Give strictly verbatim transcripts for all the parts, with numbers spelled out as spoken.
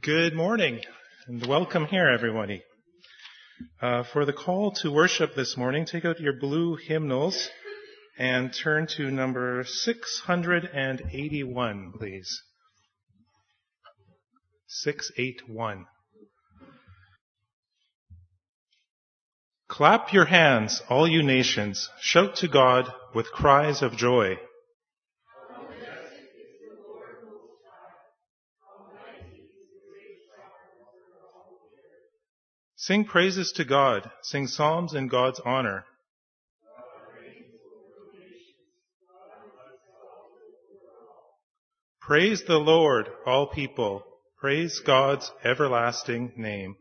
Good morning and welcome here, everybody. Uh, for the call to worship this morning, take out your blue hymnals and turn to number six hundred eighty-one, please. six eighty-one. Clap your hands, all you nations. Shout to God with cries of joy. Sing praises to God. Sing psalms in God's honor. Praise the Lord, all people. Praise God's everlasting name.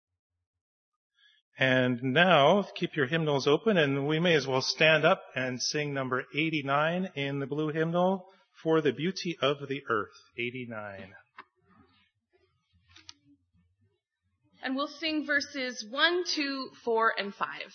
And now, keep your hymnals open, and we may as well stand up and sing number eighty-nine in the blue hymnal, For the Beauty of the Earth. eighty-nine. And we'll sing verses one, two, four, and five.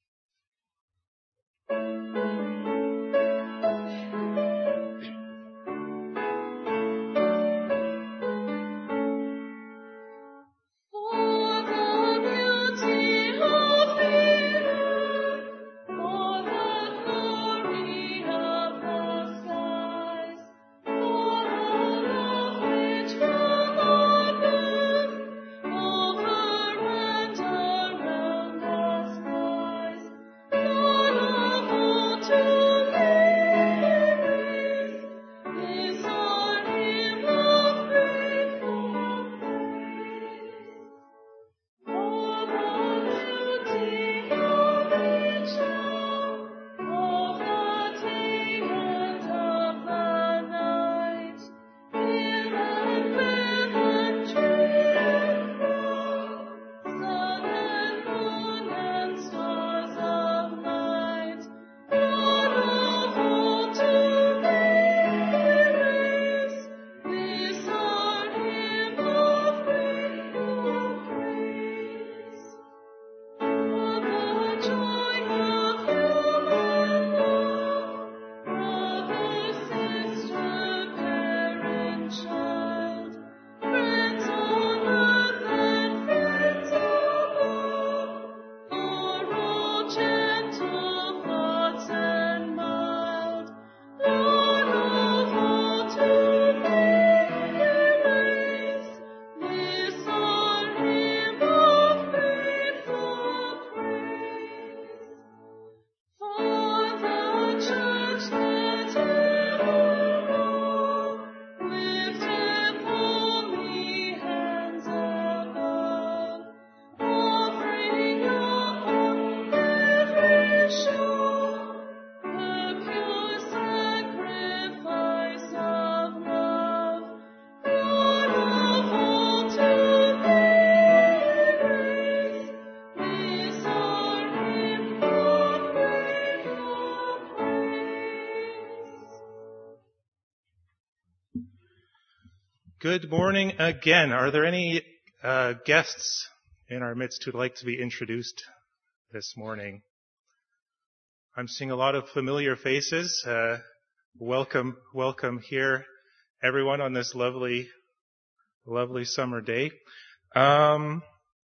Good morning again. Are there any uh, guests in our midst who'd like to be introduced this morning? I'm seeing a lot of familiar faces. Uh, welcome, welcome here, everyone, on this lovely, lovely summer day. Um,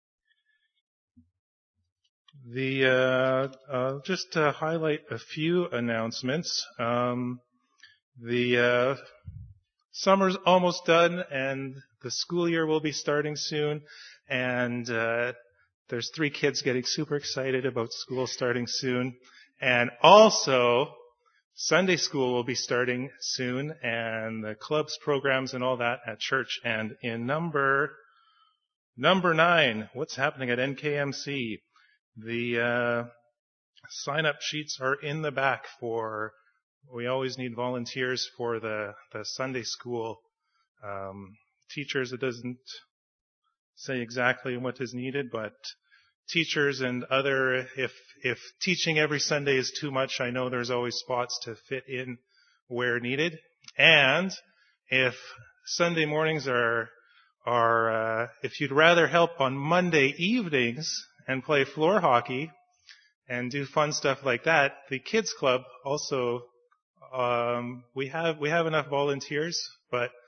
the uh, uh, just to highlight a few announcements. Um, the uh, Summer's almost done, and the school year will be starting soon, and uh, there's three kids getting super excited about school starting soon. And also, Sunday school will be starting soon, and the clubs, programs, and all that at church. And in number number nine, what's happening at N K M C? The uh, sign-up sheets are in the back for... We always need volunteers for the, the Sunday school um, teachers. It doesn't say exactly what is needed, but teachers and other, if if teaching every Sunday is too much, I know there's always spots to fit in where needed. And if Sunday mornings are are uh, if you'd rather help on Monday evenings and play floor hockey and do fun stuff like that, the kids club also. Um, we have we have enough volunteers, but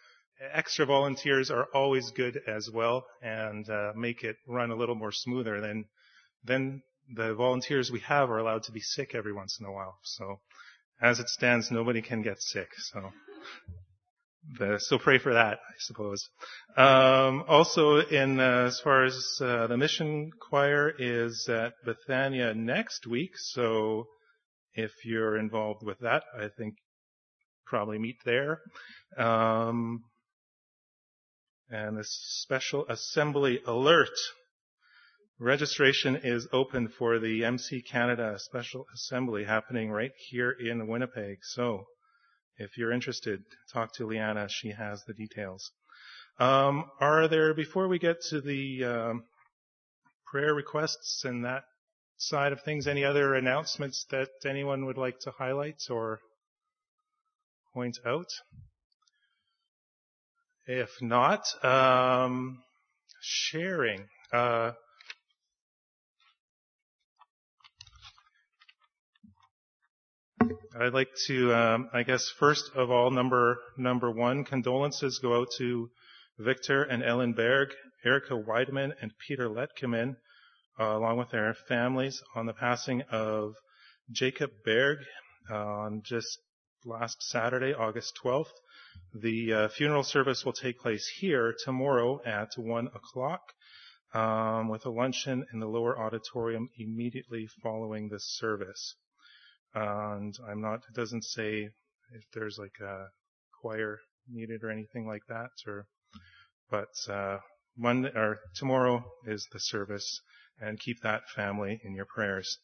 extra volunteers are always good as well, and uh, make it run a little more smoother. Then, then the volunteers we have are allowed to be sick every once in a while. So, as it stands, nobody can get sick. So, the, so pray for that, I suppose. Um, also, in uh, as far as uh, the mission choir is at Bethania next week. So, if you're involved with that, I think probably meet there. Um, and the special assembly alert. Registration is open for the M C Canada Special Assembly happening right here in Winnipeg. So if you're interested, talk to Liana. She has the details. Um, are there, before we get to the um, prayer requests and that side of things, any other announcements that anyone would like to highlight or point out? If not, um, sharing. Uh, I'd like to, um, I guess, first of all, number number one, condolences go out to Victor and Ellen Berg, Erica Weidman, and Peter Letkeman, uh, along with their families, on the passing of Jacob Berg uh, on just last Saturday, August twelfth. The uh, funeral service will take place here tomorrow at one o'clock, um, with a luncheon in the lower auditorium immediately following this service. And I'm not, it doesn't say if there's like a choir needed or anything like that, or, but, uh, Monday, or tomorrow is the service, and keep that family in your prayers.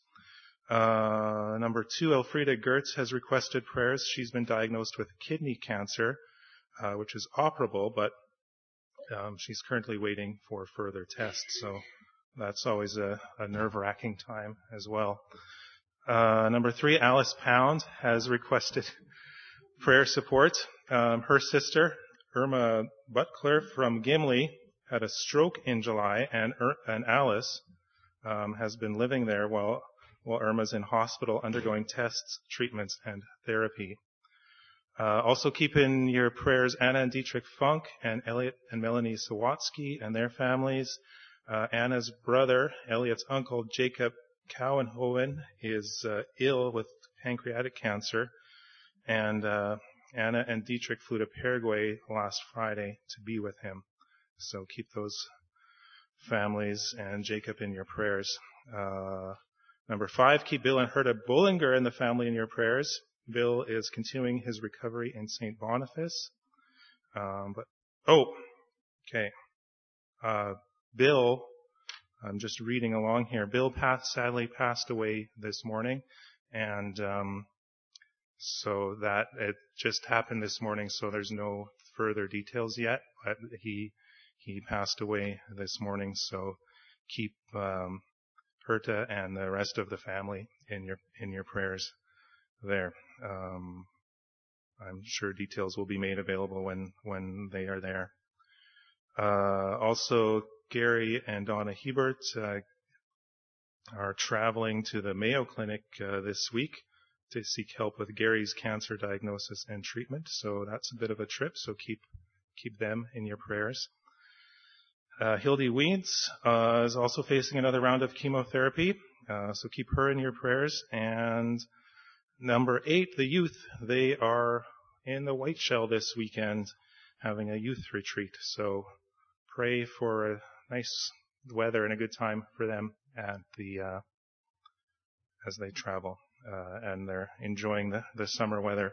Uh, number two, Elfrida Gertz has requested prayers. She's been diagnosed with kidney cancer, uh, which is operable, but, um, she's currently waiting for further tests, so that's always a, a nerve-wracking time as well. Uh, number three, Alice Pound has requested prayer support. Um, her sister, Irma Butler from Gimli, had a stroke in July, and, Ir- and Alice um, has been living there while, while Irma's in hospital undergoing tests, treatments, and therapy. Uh, also keep in your prayers Anna and Dietrich Funk and Elliot and Melanie Sawatsky and their families. Uh, Anna's brother, Elliot's uncle, Jacob Cowenhoven, is uh, ill with pancreatic cancer, and uh, Anna and Dietrich flew to Paraguay last Friday to be with him. So keep those families and Jacob in your prayers. Uh, number five, keep Bill and Herta Bollinger and the family in your prayers. Bill is continuing his recovery in Saint Boniface. Um, but oh, okay. Uh, Bill. I'm just reading along here. Bill passed, sadly passed away this morning, and um, so that it just happened this morning. So there's no further details yet, but he he passed away this morning. So keep um, Herta and the rest of the family in your in your prayers there. Um, I'm sure details will be made available when when they are there. Uh, also, Gary and Donna Hebert uh, are traveling to the Mayo Clinic uh, this week to seek help with Gary's cancer diagnosis and treatment. So that's a bit of a trip. So keep keep them in your prayers. Uh, Hildy Weeds uh, is also facing another round of chemotherapy. Uh, so keep her in your prayers. And number eight, the youth. They are in the White Shell this weekend, having a youth retreat. So pray for a nice weather and a good time for them at the uh, as they travel uh, and they're enjoying the, the summer weather.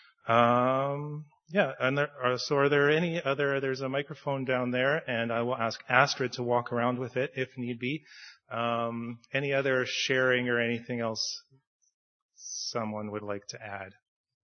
Um, yeah, and there are, so are there any other? There's a microphone down there, and I will ask Astrid to walk around with it if need be. Um, any other sharing or anything else someone would like to add?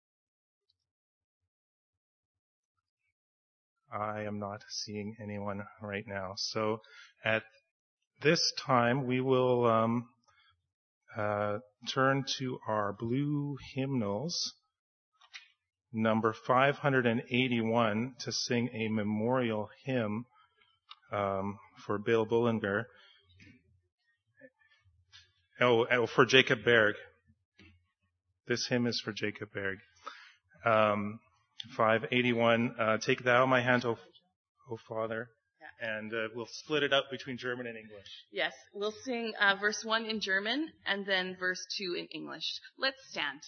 I am not seeing anyone right now. So at this time, we will um, uh, turn to our blue hymnals, number five hundred eighty-one, to sing a memorial hymn um, for Bill Bullinger. Oh, oh, for Jacob Berg. This hymn is for Jacob Berg. Um, five eighty-one, uh, take thou my hand, O, o Father, yeah. and uh, we'll split it up between German and English. Yes, we'll sing uh, verse one in German and then verse two in English. Let's stand.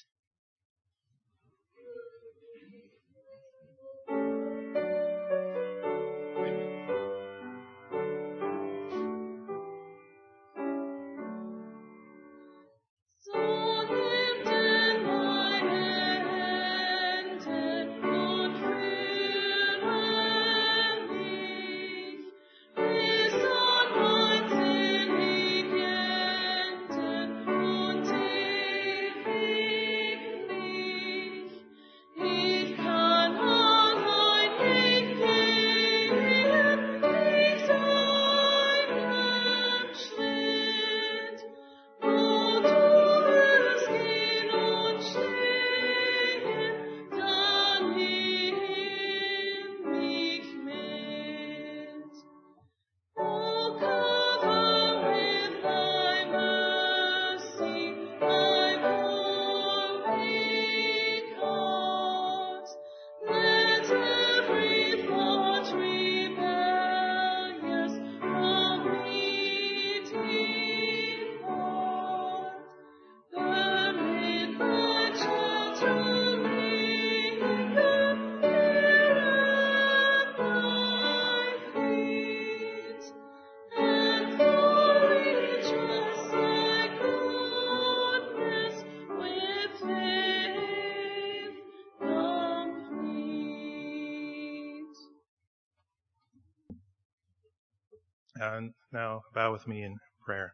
And now bow with me in prayer.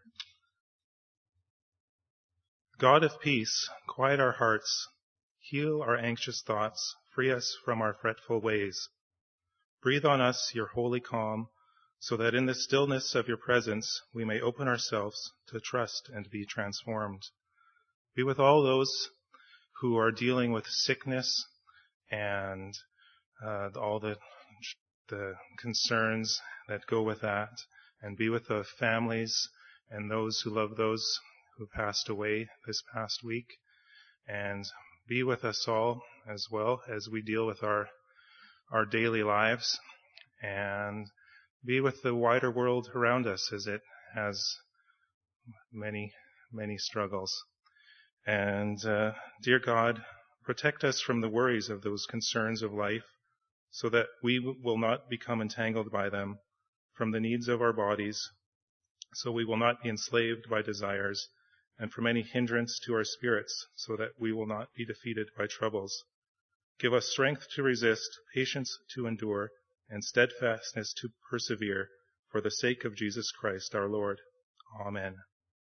God of peace, quiet our hearts, heal our anxious thoughts, free us from our fretful ways. Breathe on us your holy calm, so that in the stillness of your presence we may open ourselves to trust and be transformed. Be with all those who are dealing with sickness and uh, all the, the concerns that go with that, and be with the families and those who love those who passed away this past week, and be with us all as well as we deal with our our daily lives, and be with the wider world around us as it has many, many struggles. And uh, dear God, protect us from the worries of those concerns of life, so that we w- will not become entangled by them, from the needs of our bodies, so we will not be enslaved by desires, and from any hindrance to our spirits, so that we will not be defeated by troubles. Give us strength to resist, patience to endure, and steadfastness to persevere, for the sake of Jesus Christ our Lord. Amen.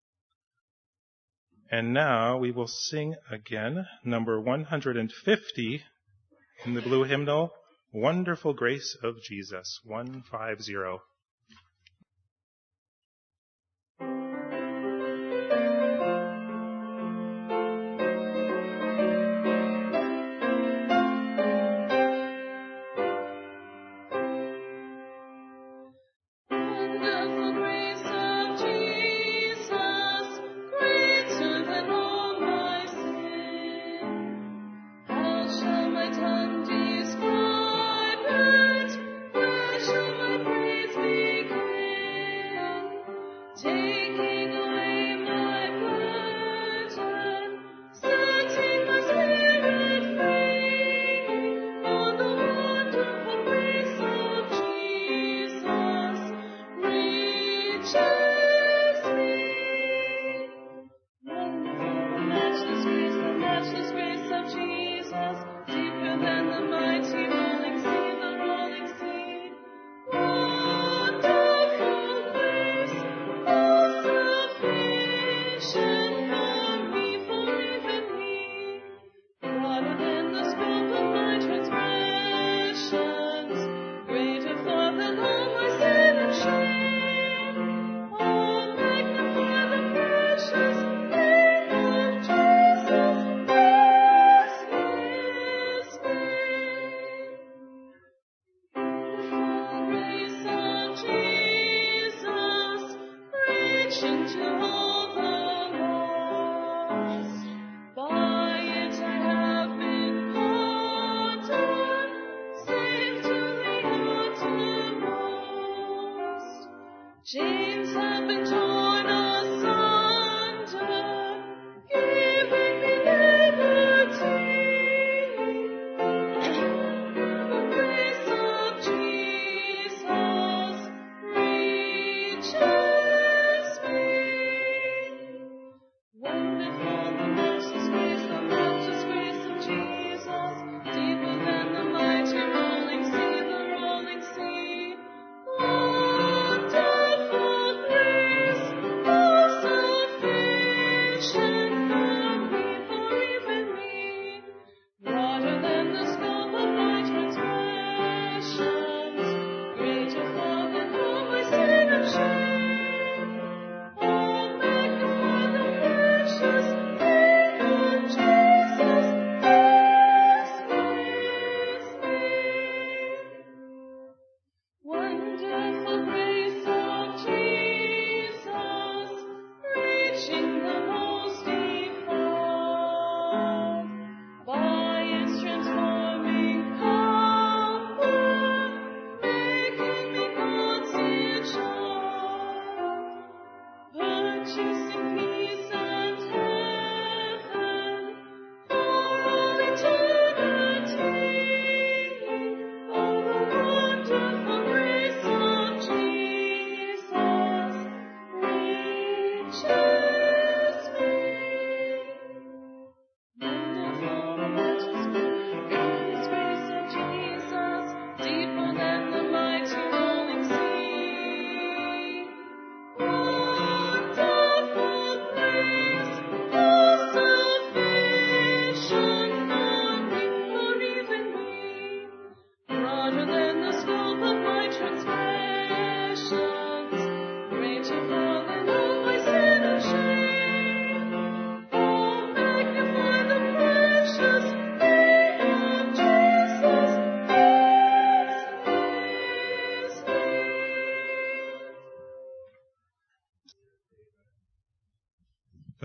And now we will sing again number one hundred fifty in the blue hymnal, Wonderful Grace of Jesus, one fifty. My tongue describe it, where shall my praise be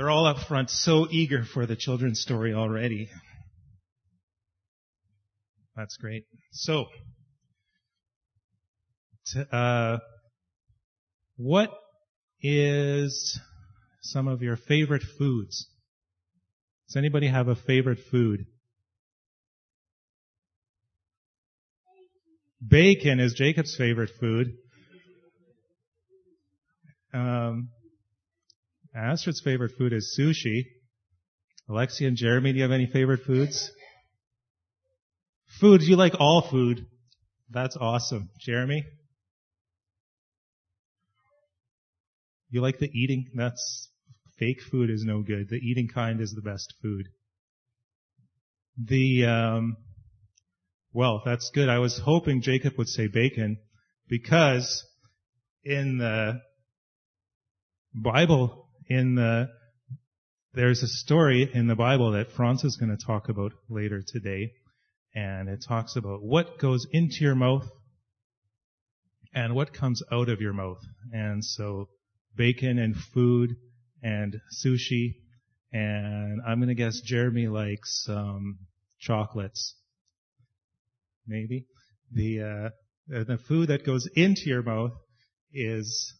You're all up front so eager for the children's story already. That's great. So, t- uh, what is some of your favorite foods? Does anybody have a favorite food? Bacon is Jacob's favorite food. Um, Astrid's favorite food is sushi. Alexia and Jeremy, do you have any favorite foods? Food, you like all food. That's awesome. Jeremy? You like the eating? That's, fake food is no good. The eating kind is the best food. The, um, well, that's good. I was hoping Jacob would say bacon because in the Bible, in the, there's a story in the Bible that Franz is going to talk about later today. And it talks about what goes into your mouth and what comes out of your mouth. And so bacon and food and sushi. And I'm going to guess Jeremy likes um, chocolates. Maybe. The, uh, the food that goes into your mouth is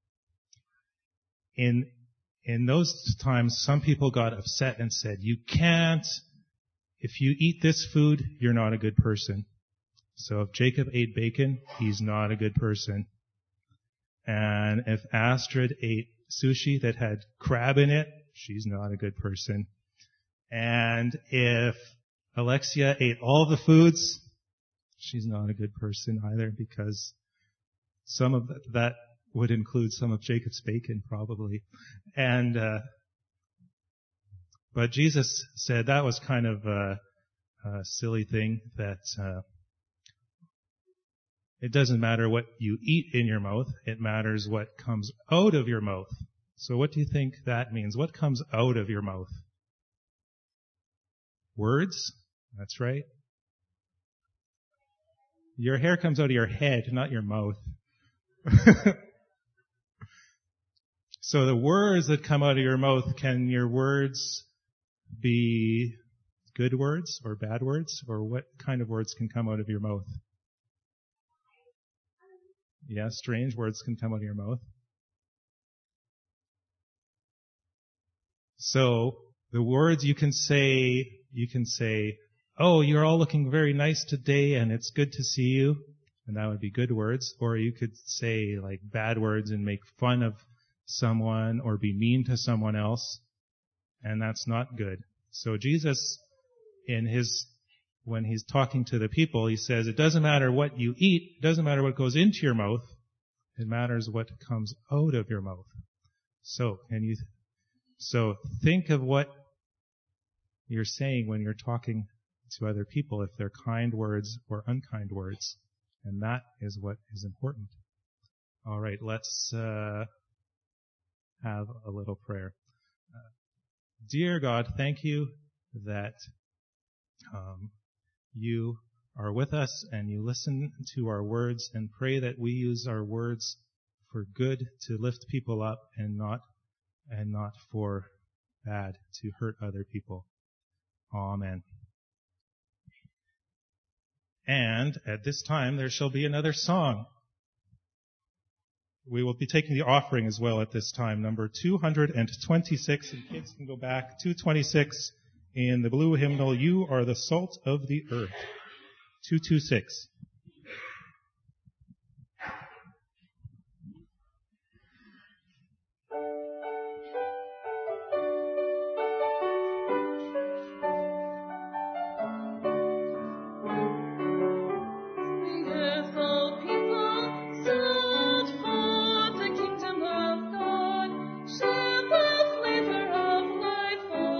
in, in those times, some people got upset and said, you can't If you eat this food, you're not a good person. So if Jacob ate bacon, he's not a good person. And if Astrid ate sushi that had crab in it, she's not a good person. And if Alexia ate all the foods, she's not a good person either, because some of that would include some of Jacob's bacon probably. And, uh, But Jesus said that was kind of a, a silly thing, that uh, it doesn't matter what you eat in your mouth, it matters what comes out of your mouth. So what do you think that means? What comes out of your mouth? Words? That's right. Your hair comes out of your head, not your mouth. So the words that come out of your mouth, can your words be good words or bad words? Or what kind of words can come out of your mouth? Yeah, strange words can come out of your mouth. So the words you can say, you can say, oh, you're all looking very nice today and it's good to see you. And that would be good words. Or you could say like bad words and make fun of someone or be mean to someone else. And that's not good. So Jesus, in his, when he's talking to the people, he says, it doesn't matter what you eat, it doesn't matter what goes into your mouth, it matters what comes out of your mouth. So, can you, so think of what you're saying when you're talking to other people, if they're kind words or unkind words. And that is what is important. All right, let's uh, have a little prayer. Uh, dear God, thank you that um, you are with us and you listen to our words, and pray that we use our words for good, to lift people up, and not and not for bad, to hurt other people. Amen. And at this time there shall be another song. We will be taking the offering as well at this time, number two hundred twenty-six, and kids can go back, two twenty-six in the blue hymnal, You Are the Salt of the Earth, two twenty-six.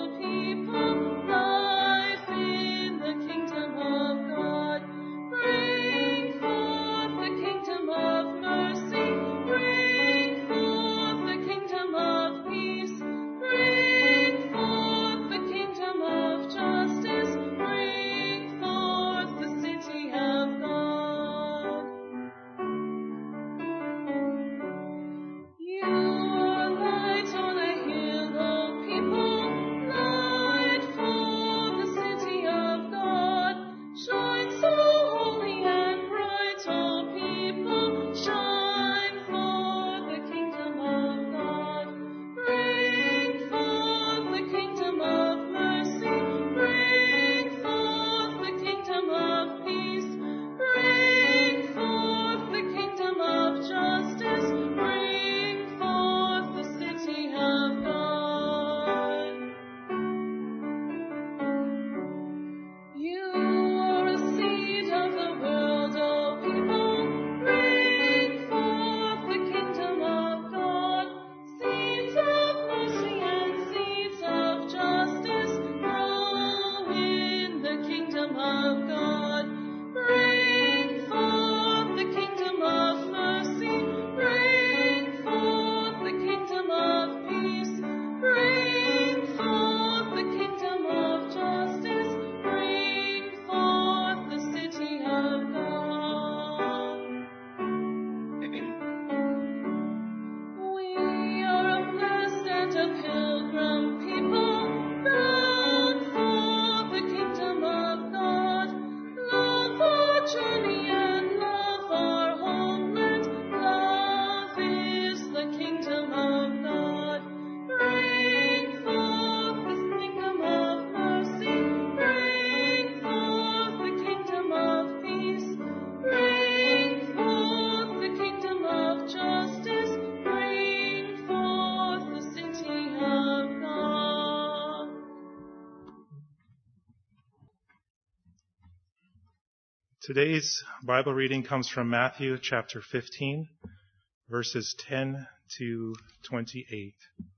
Life in the kingdom of God, bring Today's Bible reading comes from Matthew chapter fifteen, verses ten to twenty-eight.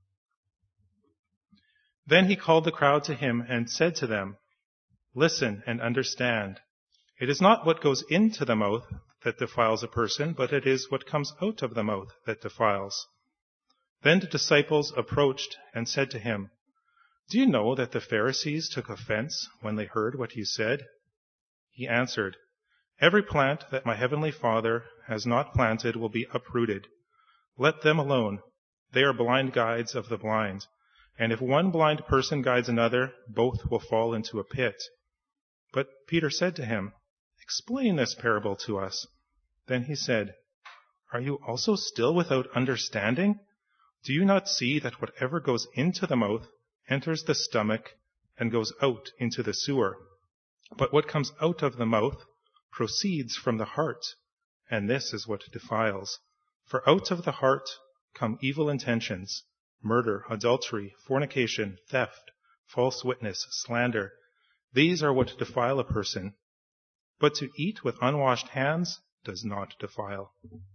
Then he called the crowd to him and said to them, "Listen and understand. It is not what goes into the mouth that defiles a person, but it is what comes out of the mouth that defiles." Then the disciples approached and said to him, "Do you know that the Pharisees took offense when they heard what you said?" He answered, "Every plant that my heavenly Father has not planted will be uprooted. Let them alone. They are blind guides of the blind. And if one blind person guides another, both will fall into a pit." But Peter said to him, "Explain this parable to us." Then he said, "Are you also still without understanding? Do you not see that whatever goes into the mouth enters the stomach and goes out into the sewer? But what comes out of the mouth proceeds from the heart, and this is what defiles. For out of the heart come evil intentions, murder, adultery, fornication, theft, false witness, slander. These are what defile a person. But to eat with unwashed hands does not defile."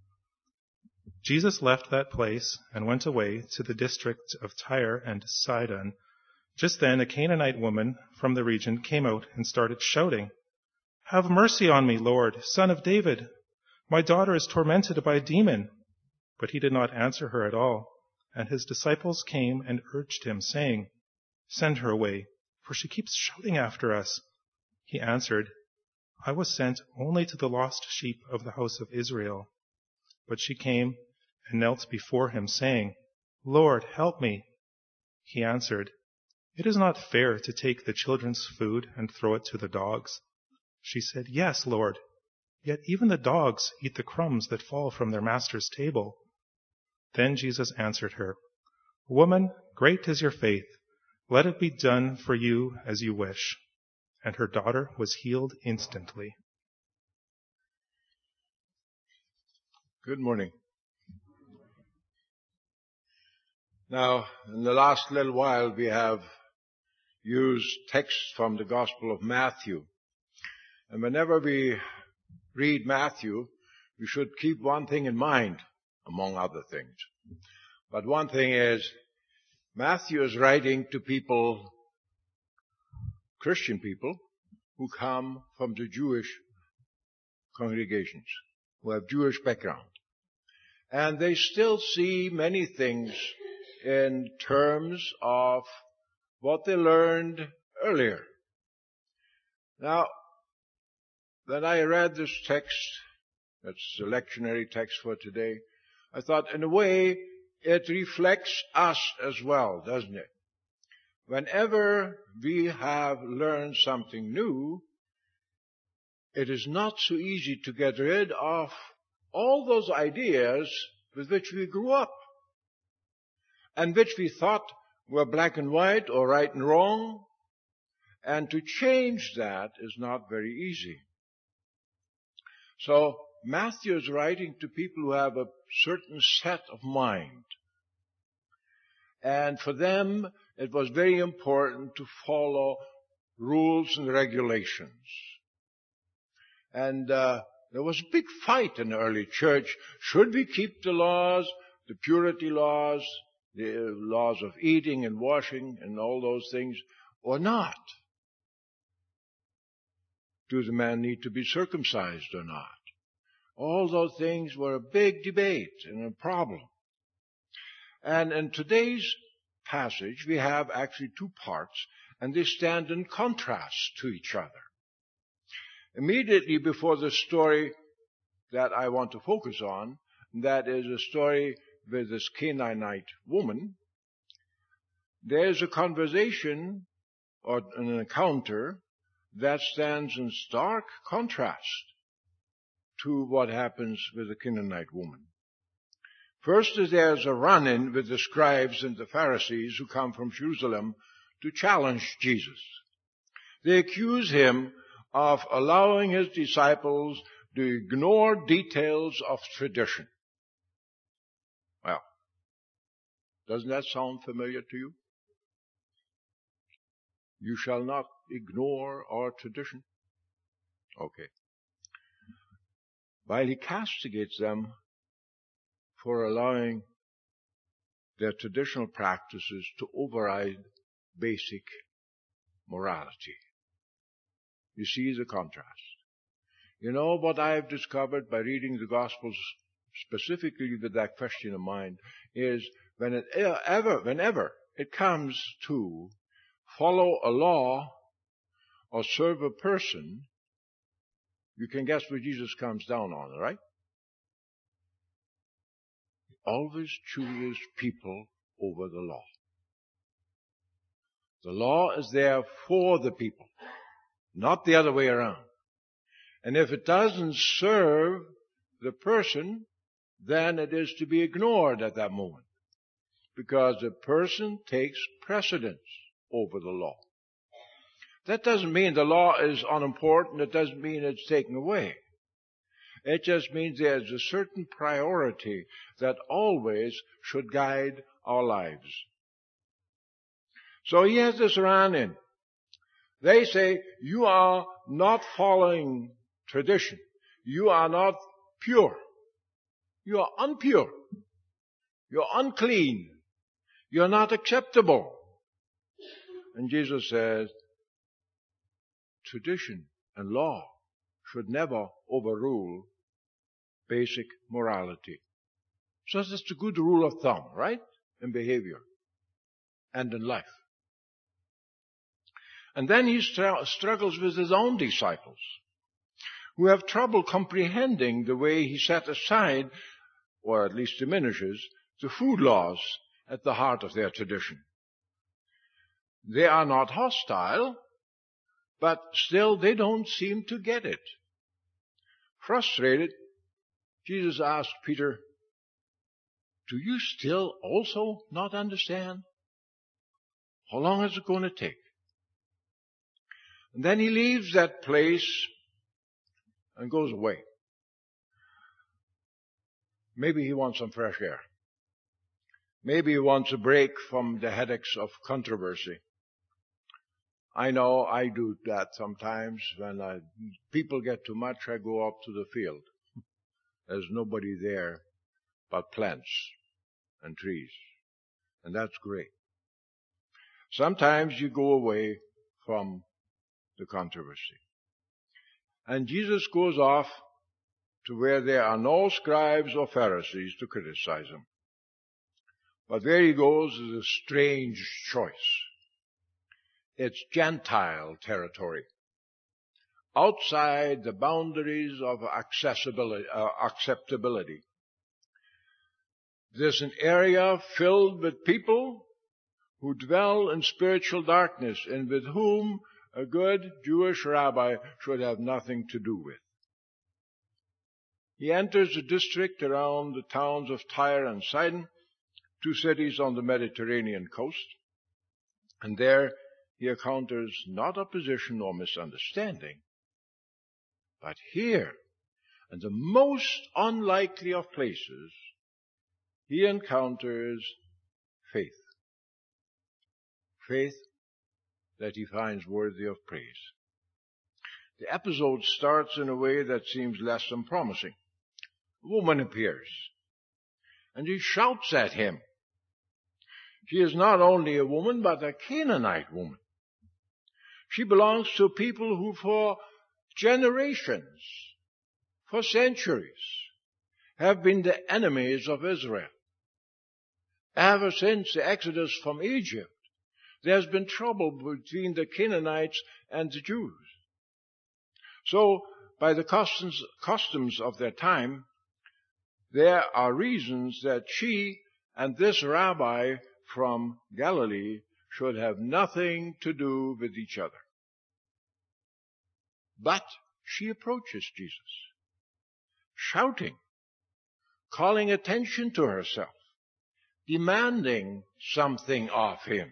Jesus left that place and went away to the district of Tyre and Sidon. Just then a Canaanite woman from the region came out and started shouting, "Have mercy on me, Lord, Son of David. My daughter is tormented by a demon." But he did not answer her at all. And his disciples came and urged him, saying, "Send her away, for she keeps shouting after us." He answered, "I was sent only to the lost sheep of the house of Israel." But she came and knelt before him, saying, "Lord, help me." He answered, "It is not fair to take the children's food and throw it to the dogs." She said, "Yes, Lord, yet even the dogs eat the crumbs that fall from their master's table." Then Jesus answered her, "Woman, great is your faith. Let it be done for you as you wish." And her daughter was healed instantly. Good morning. Now, in the last little while, we have used texts from the Gospel of Matthew. And whenever we read Matthew, we should keep one thing in mind, among other things. But one thing is, Matthew is writing to people, Christian people, who come from the Jewish congregations, who have Jewish background. And they still see many things in terms of what they learned earlier. Now, when I read this text, that's the lectionary text for today, I thought, in a way, it reflects us as well, doesn't it? Whenever we have learned something new, it is not so easy to get rid of all those ideas with which we grew up and which we thought were black and white or right and wrong. And to change that is not very easy. So Matthew is writing to people who have a certain set of mind. And for them, it was very important to follow rules and regulations. And uh, there was a big fight in the early church. Should we keep the laws, the purity laws, the laws of eating and washing and all those things, or not? Do the men need to be circumcised or not? All those things were a big debate and a problem. And in today's passage, we have actually two parts, and they stand in contrast to each other. Immediately before the story that I want to focus on, that is a story with this Canaanite woman, there's a conversation or an encounter that stands in stark contrast to what happens with the Canaanite woman. First, there's a run-in with the scribes and the Pharisees who come from Jerusalem to challenge Jesus. They accuse him of allowing his disciples to ignore details of tradition. Well, doesn't that sound familiar to you? You shall not ignore our tradition. Okay. while he castigates them for allowing their traditional practices to override basic morality. You see the contrast. You know what I've discovered by reading the Gospels specifically with that question in mind is when it ever, whenever it comes to follow a law or serve a person, you can guess where Jesus comes down on, right? He always chooses people over the law. The law is there for the people, not the other way around. And if it doesn't serve the person, then it is to be ignored at that moment, because the person takes precedence over the law. That doesn't mean the law is unimportant. It doesn't mean it's taken away. It just means there's a certain priority that always should guide our lives. So he has this run in. They say, you are not following tradition. You are not pure. You are unpure. You're unclean. You're not acceptable. And Jesus says, tradition and law should never overrule basic morality. So that's a good rule of thumb, right? In behavior and in life. And then he str- struggles with his own disciples, who have trouble comprehending the way he set aside, or at least diminishes, the food laws at the heart of their tradition. They are not hostile, but still they don't seem to get it. Frustrated, Jesus asked Peter, do you still also not understand? How long is it going to take? And then he leaves that place and goes away. Maybe he wants some fresh air. Maybe he wants a break from the headaches of controversy. I know I do that sometimes. When I, people get too much, I go up to the field. There's nobody there but plants and trees. And that's great. Sometimes you go away from the controversy. And Jesus goes off to where there are no scribes or Pharisees to criticize him. But where he goes is a strange choice. It's Gentile territory, outside the boundaries of accessibility, uh, acceptability. There's an area filled with people who dwell in spiritual darkness and with whom a good Jewish rabbi should have nothing to do with. He enters the district around the towns of Tyre and Sidon, two cities on the Mediterranean coast, and there he encounters not opposition or misunderstanding, but here, in the most unlikely of places, he encounters faith. Faith that he finds worthy of praise. The episode starts in a way that seems less than promising. A woman appears, and she shouts at him. She is not only a woman, but a Canaanite woman. She belongs to people who for generations, for centuries, have been the enemies of Israel. Ever since the Exodus from Egypt, there's been trouble between the Canaanites and the Jews. So, by the customs, customs of their time, there are reasons that she and this rabbi from Galilee should have nothing to do with each other. But she approaches Jesus, shouting, calling attention to herself, demanding something of him.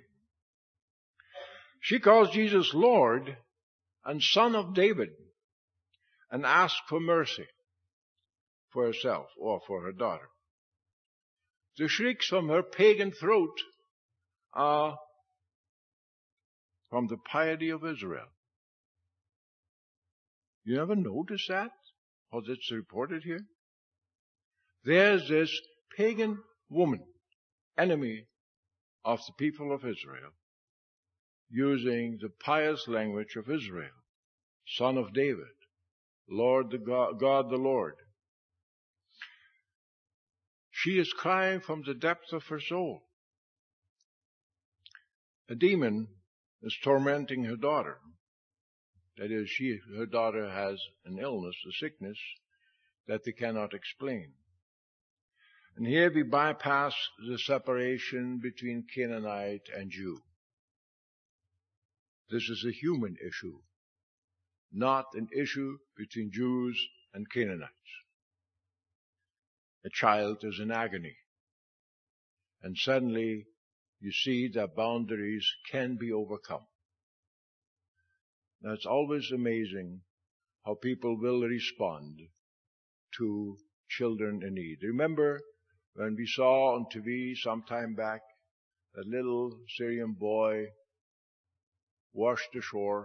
She calls Jesus Lord and Son of David and asks for mercy for herself or for her daughter. The shrieks from her pagan throat are from the piety of Israel. You ever notice that? what it's reported here? There's this pagan woman, enemy of the people of Israel, using the pious language of Israel, son of David, Lord the God, God the Lord. She is crying from the depth of her soul. A demon is tormenting her daughter. That is, she, her daughter has an illness, a sickness, that they cannot explain. And here we bypass the separation between Canaanite and Jew. This is a human issue, not an issue between Jews and Canaanites. A child is in agony. And suddenly you see that boundaries can be overcome. Now it's always amazing how people will respond to children in need. Remember when we saw on T V some time back that little Syrian boy washed ashore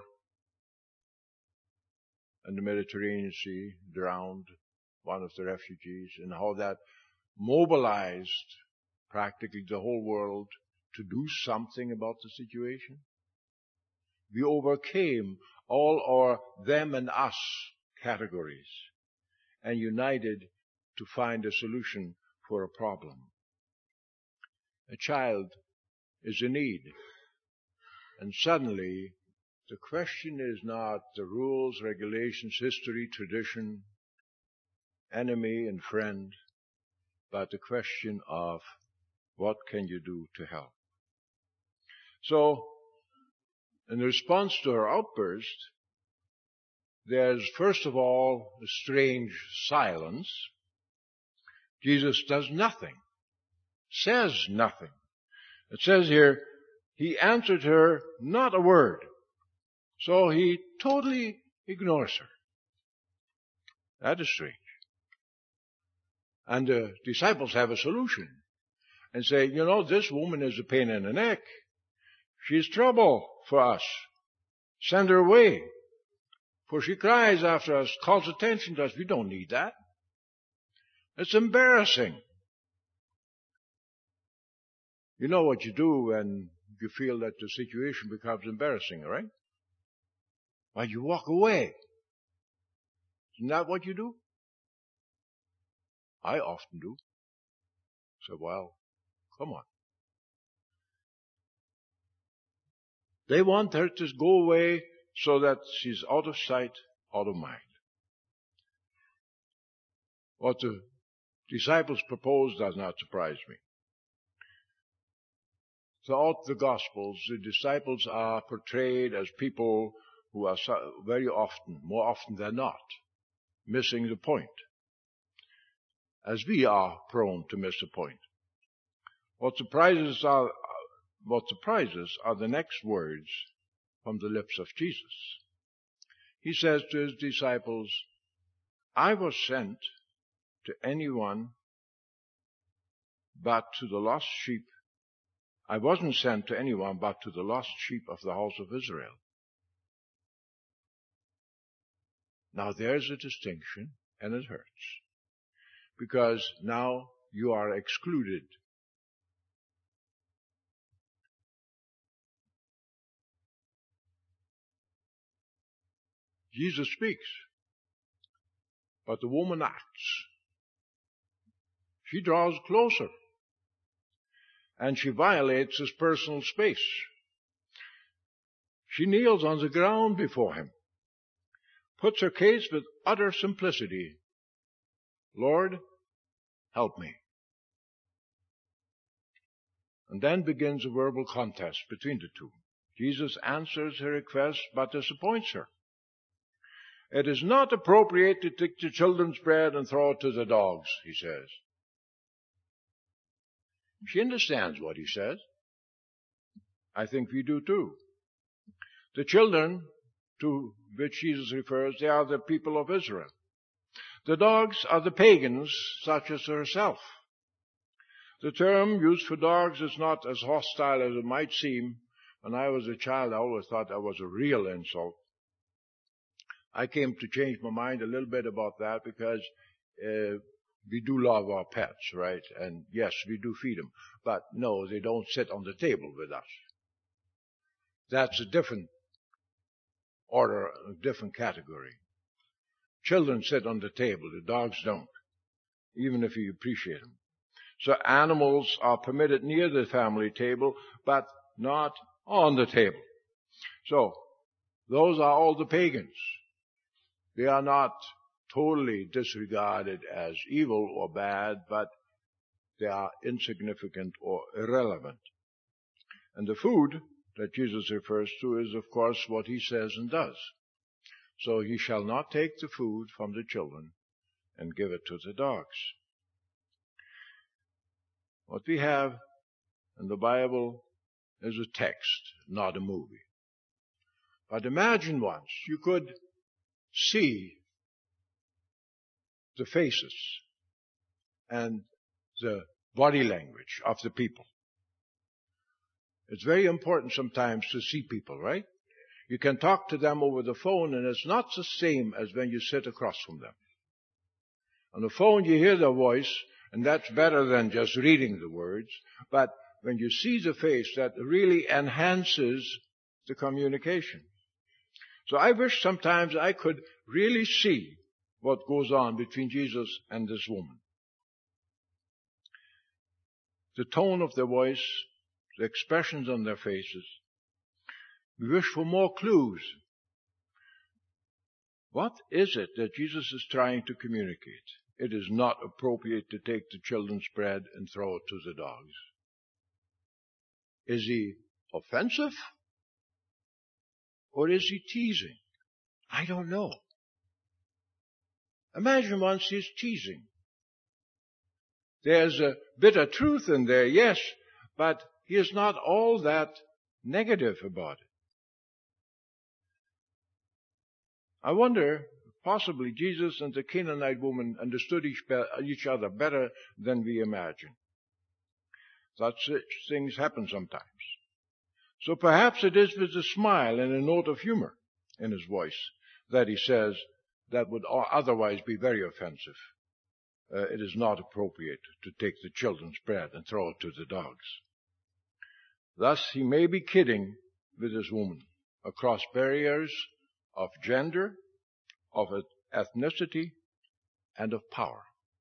in the Mediterranean Sea, drowned, one of the refugees, and how that mobilized practically the whole world to do something about the situation? We overcame all our them and us categories and united to find a solution for a problem. A child is in need, and suddenly the question is not the rules, regulations, history, tradition, enemy and friend, but the question of what can you do to help? So, in response to her outburst, there's first of all a strange silence. Jesus does nothing, says nothing. It says here, he answered her not a word. So he totally ignores her. That is strange. And the disciples have a solution and say, you know, this woman is a pain in the neck. She's trouble for us. Send her away. For she cries after us, calls attention to us. We don't need that. It's embarrassing. You know what you do when you feel that the situation becomes embarrassing, right? Well, you walk away. Isn't that what you do? I often do. So, well, come on. They want her to go away so that she's out of sight, out of mind. What the disciples propose does not surprise me. Throughout the Gospels, the disciples are portrayed as people who are very often, more often than not, missing the point, as we are prone to miss the point. What surprises are, what surprises are the next words from the lips of Jesus. He says to his disciples, I was sent to anyone but to the lost sheep. I wasn't sent to anyone but to the lost sheep of the house of Israel. Now there's a distinction, and it hurts. Because now you are excluded. Jesus speaks, but the woman acts. She draws closer, and she violates his personal space. She kneels on the ground before him, puts her case with utter simplicity. Lord, help me. And then begins a verbal contest between the two. Jesus answers her request, but disappoints her. It is not appropriate to take the children's bread and throw it to the dogs, he says. She understands what he says. I think we do too. The children to which Jesus refers, they are the people of Israel. The dogs are the pagans, such as herself. The term used for dogs is not as hostile as it might seem. When I was a child, I always thought that was a real insult. I came to change my mind a little bit about that because uh, we do love our pets, right? And yes, we do feed them. But no, they don't sit on the table with us. That's a different order, a different category. Children sit on the table, the dogs don't, even if you appreciate them. So animals are permitted near the family table, but not on the table. So, those are all the pagans. They are not totally disregarded as evil or bad, but they are insignificant or irrelevant. And the food that Jesus refers to is, of course, what he says and does. So he shall not take the food from the children and give it to the dogs. What we have in the Bible is a text, not a movie. But imagine once you could see the faces and the body language of the people. It's very important sometimes to see people, right? You can talk to them over the phone, and it's not the same as when you sit across from them. On the phone, you hear their voice, and that's better than just reading the words. But when you see the face, that really enhances the communication. So I wish sometimes I could really see what goes on between Jesus and this woman. The tone of their voice, the expressions on their faces. We wish for more clues. What is it that Jesus is trying to communicate? It is not appropriate to take the children's bread and throw it to the dogs. Is he offensive? Or is he teasing? I don't know. Imagine once he's teasing. There's a bitter truth in there, yes, but he is not all that negative about it. I wonder, possibly Jesus and the Canaanite woman understood each, be- each other better than we imagine. Such things happen sometimes. So perhaps it is with a smile and a note of humor in his voice that he says that would otherwise be very offensive. Uh, it is not appropriate to take the children's bread and throw it to the dogs. Thus, he may be kidding with this woman across barriers of gender, of ethnicity, and of power.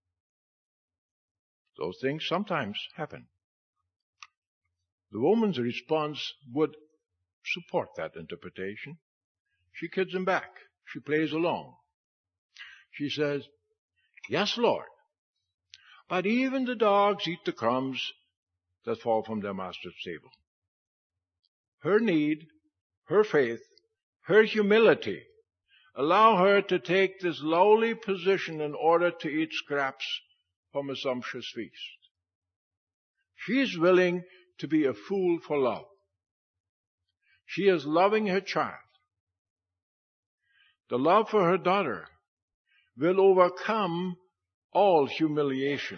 Those things sometimes happen. The woman's response would support that interpretation. She kids him back. She plays along. She says, "Yes, Lord, but even the dogs eat the crumbs that fall from their master's table." Her need, her faith, her humility allow her to take this lowly position in order to eat scraps from a sumptuous feast. She is willing to be a fool for love. She is loving her child. The love for her daughter will overcome all humiliation.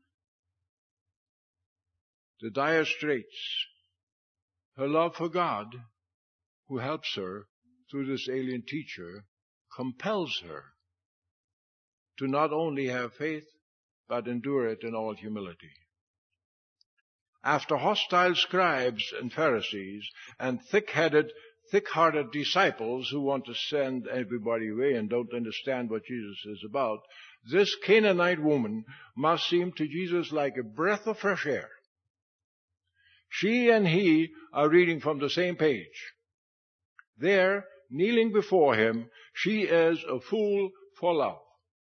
The dire straits, her love for God, who helps her through this alien teacher, compels her to not only have faith, but endure it in all humility. After hostile scribes and Pharisees and thick-headed, thick-hearted disciples who want to send everybody away and don't understand what Jesus is about, this Canaanite woman must seem to Jesus like a breath of fresh air. She and he are reading from the same page. There, kneeling before him, she is a fool for love.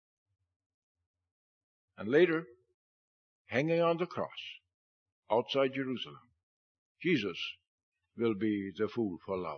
And later, hanging on the cross outside Jerusalem, Jesus will be the fool for love.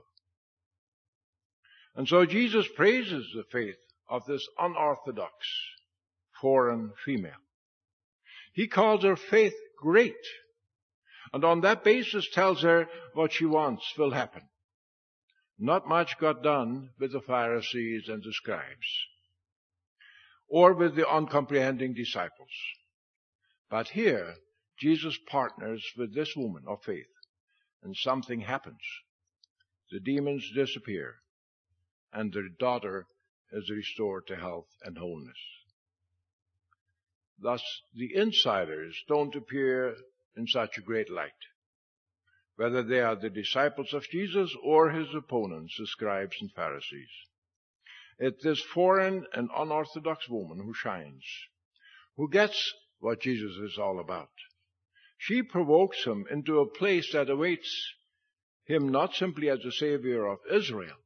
And so Jesus praises the faith of this unorthodox foreign female. He calls her faith great, and on that basis tells her what she wants will happen. Not much got done with the Pharisees and the scribes, or with the uncomprehending disciples. But here, Jesus partners with this woman of faith, and something happens. The demons disappear, and their daughter is restored to health and wholeness. Thus, the insiders don't appear in such a great light, whether they are the disciples of Jesus or his opponents, the scribes and Pharisees. It's this foreign and unorthodox woman who shines, who gets what Jesus is all about. She provokes him into a place that awaits him not simply as the Savior of Israel,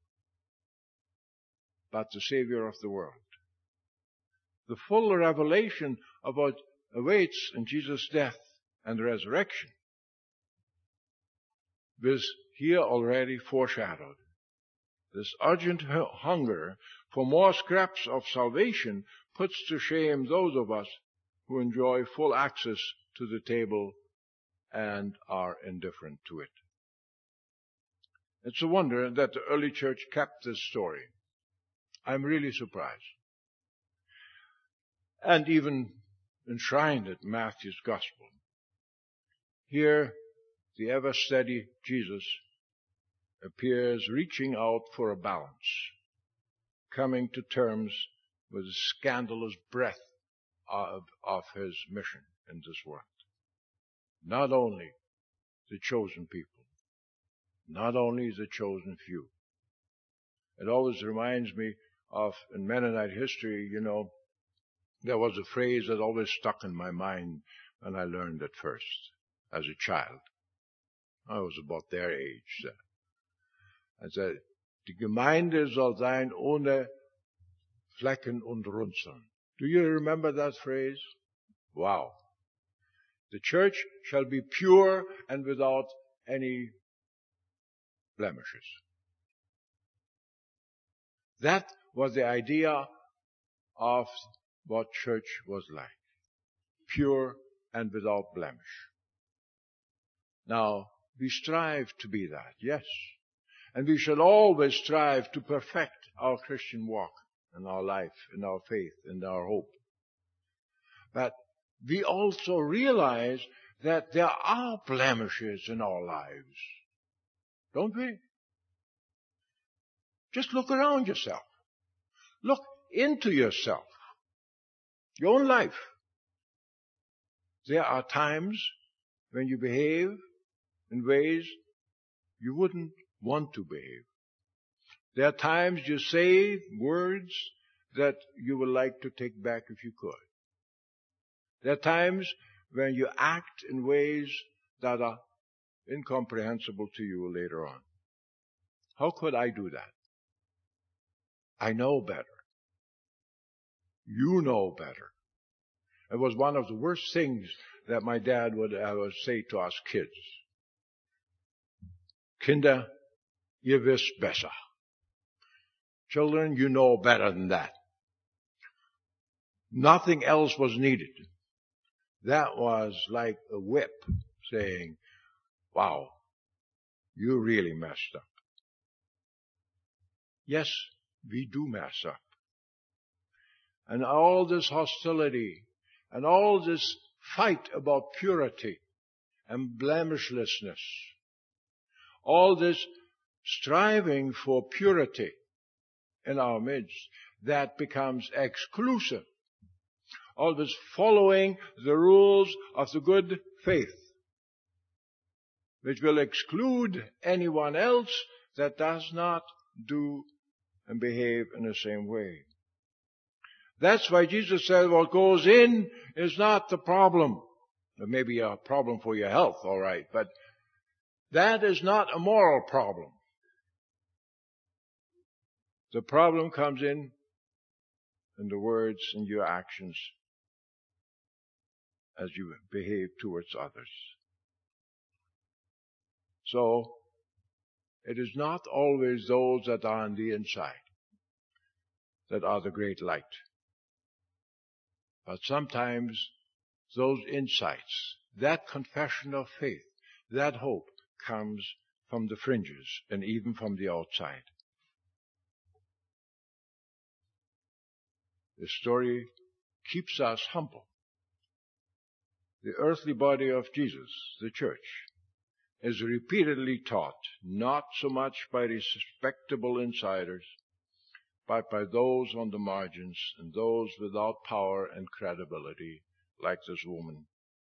but the Savior of the world. The full revelation of what awaits in Jesus' death and resurrection is here already foreshadowed. This urgent hunger for more scraps of salvation puts to shame those of us who enjoy full access to the table and are indifferent to it. It's a wonder that the early church kept this story. I'm really surprised. And even enshrined it in Matthew's Gospel. Here, the ever-steady Jesus appears reaching out for a balance, coming to terms with the scandalous breadth of, of his mission in this world. Not only the chosen people, not only the chosen few. It always reminds me of, in Mennonite history, you know, there was a phrase that always stuck in my mind when I learned it first, as a child. I was about their age. I said, die Gemeinde soll sein ohne Flecken und Runzeln. Do you remember that phrase? Wow. The church shall be pure and without any blemishes. That was the idea of what church was like. Pure and without blemish. Now, we strive to be that, yes. And we shall always strive to perfect our Christian walk in our life, in our faith, in our hope. But we also realize that there are blemishes in our lives. Don't we? Just look around yourself. Look into yourself. Your own life. There are times when you behave in ways you wouldn't want to behave. There are times you say words that you would like to take back if you could. There are times when you act in ways that are incomprehensible to you later on. How could I do that? I know better. You know better. It was one of the worst things that my dad would ever say to us kids. Kinder, ihr wisst besser. Children, you know better than that. Nothing else was needed. That was like a whip saying, wow, you really messed up. Yes, we do mess up. And all this hostility and all this fight about purity and blemishlessness, all this striving for purity in our midst, that becomes exclusive. All this following the rules of the good faith, which will exclude anyone else that does not do and behave in the same way. That's why Jesus said what goes in is not the problem. It may be a problem for your health, all right, but that is not a moral problem. The problem comes in in the words and your actions as you behave towards others. So, it is not always those that are on the inside that are the great light. But sometimes those insights, that confession of faith, that hope comes from the fringes and even from the outside. The story keeps us humble. The earthly body of Jesus, the church, is repeatedly taught, not so much by respectable insiders, but by those on the margins and those without power and credibility, like this woman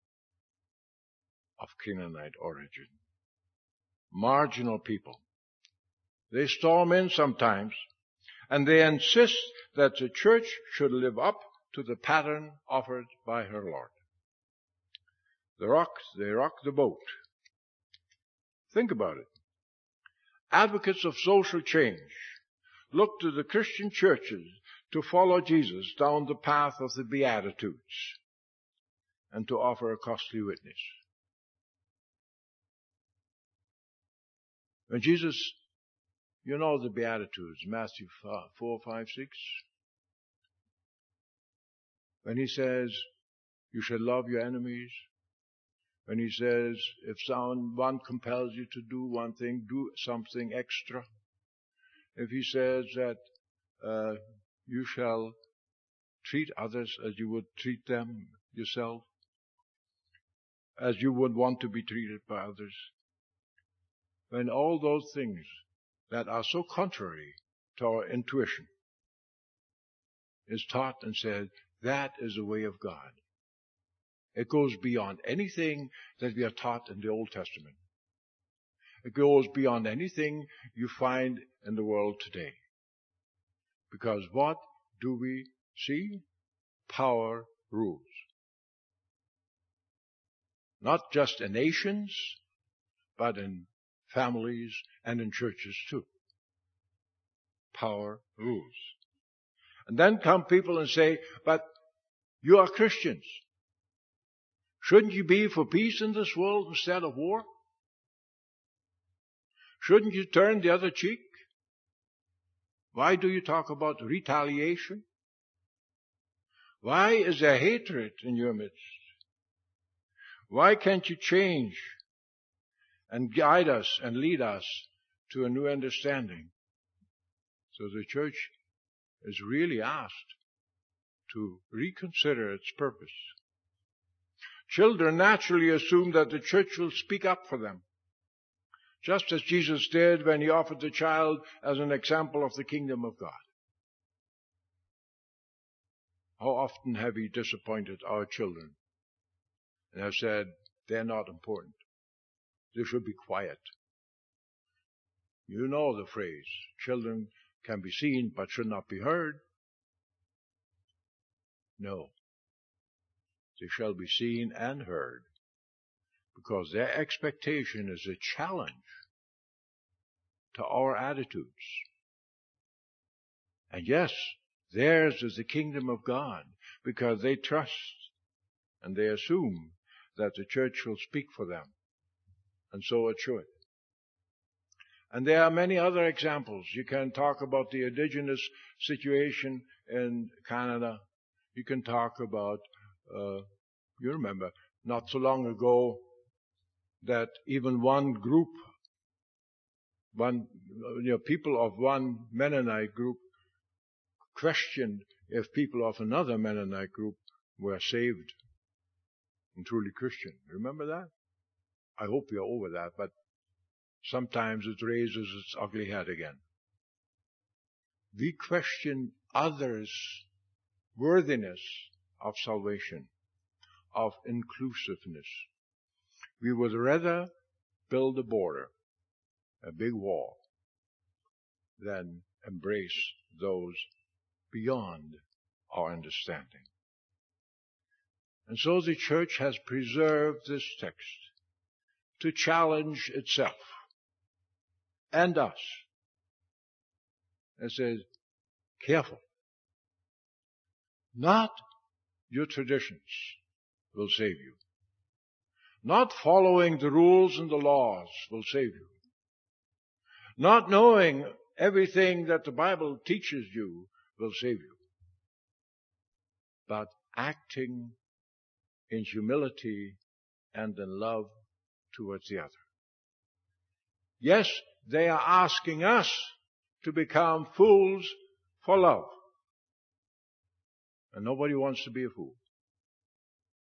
of Canaanite origin. Marginal people. They storm in sometimes, and they insist that the church should live up to the pattern offered by her Lord. They rock, they rock the boat. Think about it. Advocates of social change look to the Christian churches to follow Jesus down the path of the Beatitudes and to offer a costly witness. When Jesus, you know the Beatitudes, Matthew four, five, six, when he says, you shall love your enemies, when he says, if someone compels you to do one thing, do something extra. If he says that uh, you shall treat others as you would treat them yourself, as you would want to be treated by others. When all those things that are so contrary to our intuition is taught and said, that is the way of God. It goes beyond anything that we are taught in the Old Testament. It goes beyond anything you find in the world today. Because what do we see? Power rules. Not just in nations, but in families and in churches too. Power rules. And then come people and say, but you are Christians. Shouldn't you be for peace in this world instead of war? Shouldn't you turn the other cheek? Why do you talk about retaliation? Why is there hatred in your midst? Why can't you change and guide us and lead us to a new understanding? So the church is really asked to reconsider its purpose. Children naturally assume that the church will speak up for them, just as Jesus did when he offered the child as an example of the kingdom of God. How often have we disappointed our children and have said, they're not important. They should be quiet. You know the phrase, children can be seen but should not be heard. No. They shall be seen and heard, because their expectation is a challenge to our attitudes. And yes, theirs is the kingdom of God, because they trust and they assume that the church will speak for them. And so it should. And there are many other examples. You can talk about the indigenous situation in Canada. You can talk about Uh, you remember, not so long ago, that even one group, one, you know, people of one Mennonite group questioned if people of another Mennonite group were saved and truly Christian. Remember that? I hope you're over that, but sometimes it raises its ugly head again. We question others' worthiness of salvation, of inclusiveness. We would rather build a border, a big wall, than embrace those beyond our understanding. And so the church has preserved this text to challenge itself and us. It says, careful. Not your traditions will save you. Not following the rules and the laws will save you. Not knowing everything that the Bible teaches you will save you. But acting in humility and in love towards the other. Yes, they are asking us to become fools for love. And nobody wants to be a fool.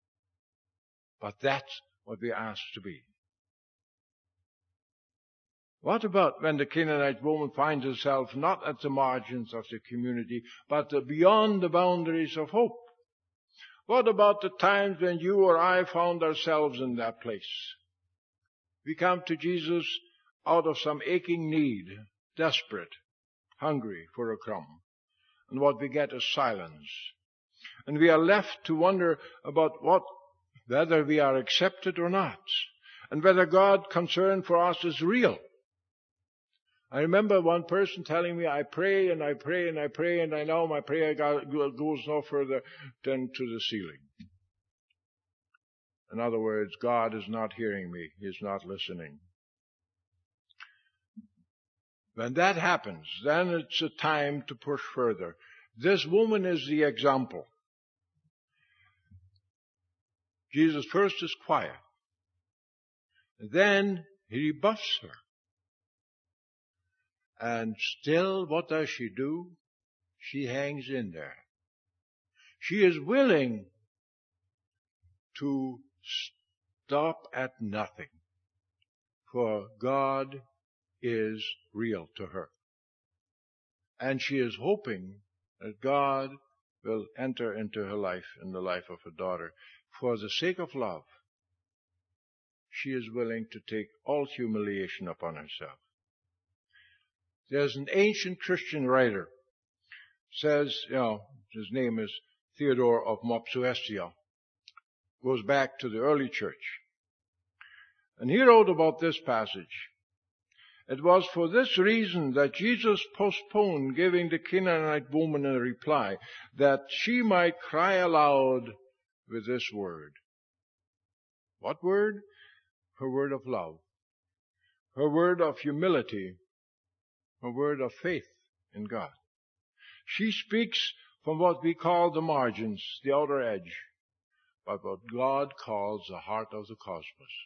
But that's what we're asked to be. What about when the Canaanite woman finds herself not at the margins of the community, but beyond the boundaries of hope? What about the times when you or I found ourselves in that place? We come to Jesus out of some aching need, desperate, hungry for a crumb. And what we get is silence. And we are left to wonder about what, whether we are accepted or not, and whether God's concern for us is real. I remember one person telling me, I pray and I pray and I pray, and I know my prayer goes no further than to the ceiling. In other words, God is not hearing me. He is not listening. When that happens, then it's a time to push further. This woman is the example. Jesus first is quiet. Then he rebuffs her. And still, what does she do? She hangs in there. She is willing to stop at nothing, for God is real to her. And she is hoping that God will enter into her life and the life of her daughter. For the sake of love, she is willing to take all humiliation upon herself. There's an ancient Christian writer, says, you know, his name is Theodore of Mopsuestia, goes back to the early church. And he wrote about this passage. It was for this reason that Jesus postponed giving the Canaanite woman a reply, that she might cry aloud with this word. What word? Her word of love. Her word of humility. Her word of faith in God. She speaks from what we call the margins, the outer edge, but what God calls the heart of the cosmos.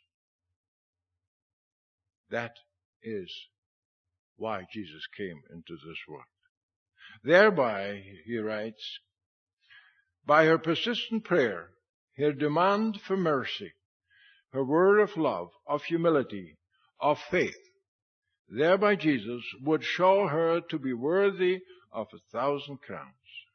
That is why Jesus came into this world. Thereby, he writes, by her persistent prayer, her demand for mercy, her word of love, of humility, of faith, thereby Jesus would show her to be worthy of a thousand crowns.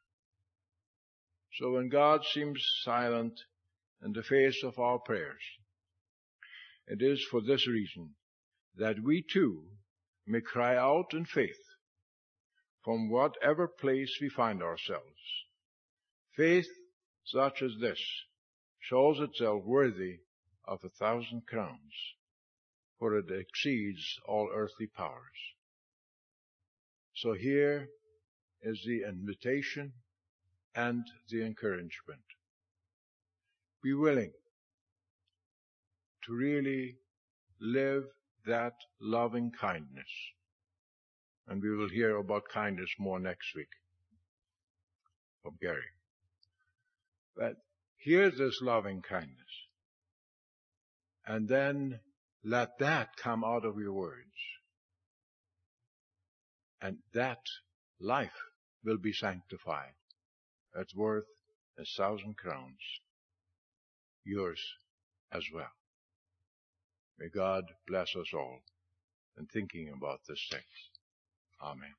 So when God seems silent in the face of our prayers, it is for this reason that we too may cry out in faith from whatever place we find ourselves. Faith such as this shows itself worthy of a thousand crowns, for it exceeds all earthly powers. So here is the invitation and the encouragement. Be willing to really live that loving kindness. And we will hear about kindness more next week from Gary. But hear this loving kindness. And then let that come out of your words. And that life will be sanctified. It's worth a thousand crowns. Yours as well. May God bless us all in thinking about this text. Amen.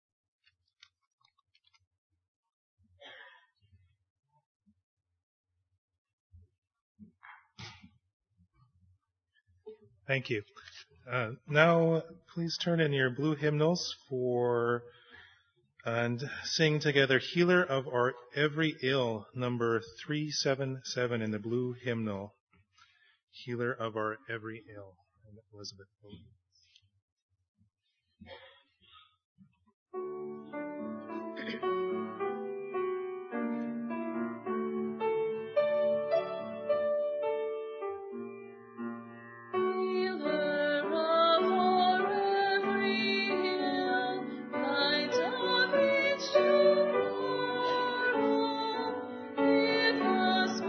Thank you. Uh, now, please turn in your blue hymnals for and sing together Healer of Our Every Ill, number three seventy-seven in the blue hymnal. Healer of Our Every Ill. And Elizabeth.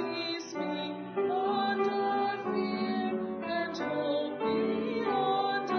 Fear and hope beyond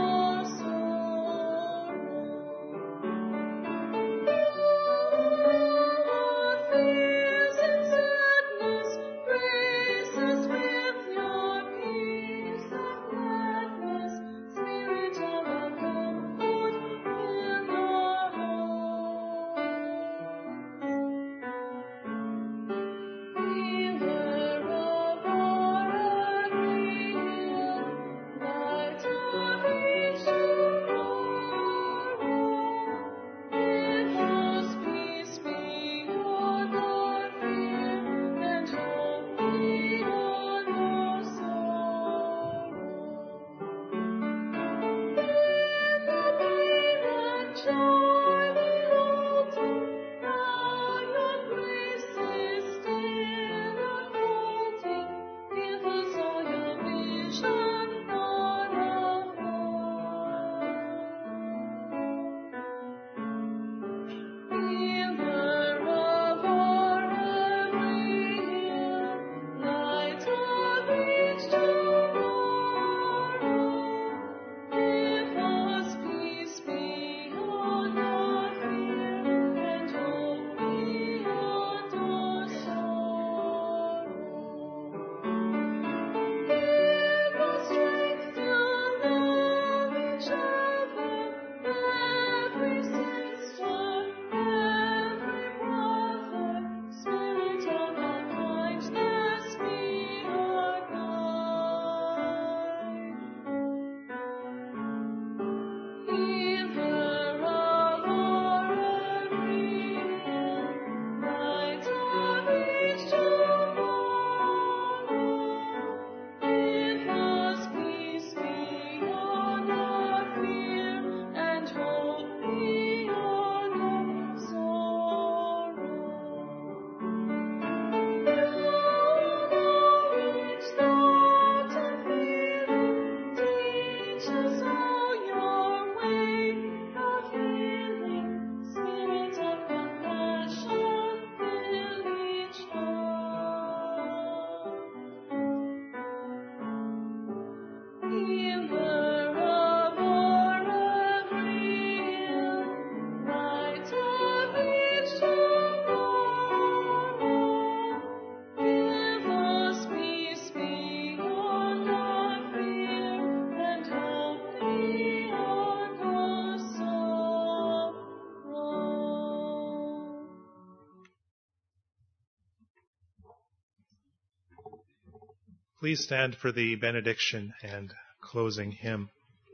Please stand for the benediction and closing hymn.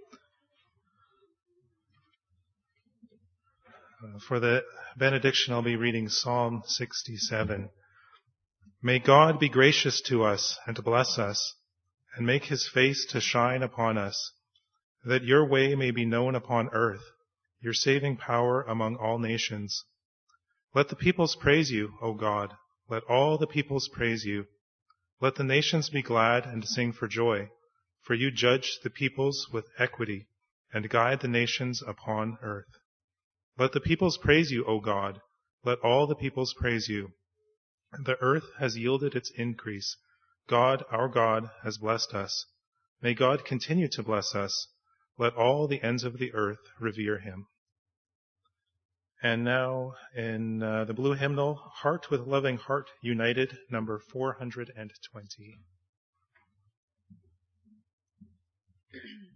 Uh, for the benediction, I'll be reading Psalm sixty-seven. May God be gracious to us and bless us, and make his face to shine upon us, that your way may be known upon earth, your saving power among all nations. Let the peoples praise you, O God. Let all the peoples praise you. Let the nations be glad and sing for joy, for you judge the peoples with equity and guide the nations upon earth. Let the peoples praise you, O God. Let all the peoples praise you. The earth has yielded its increase. God, our God, has blessed us. May God continue to bless us. Let all the ends of the earth revere him. And now in uh, the blue hymnal, Heart with Loving Heart United, number four hundred twenty.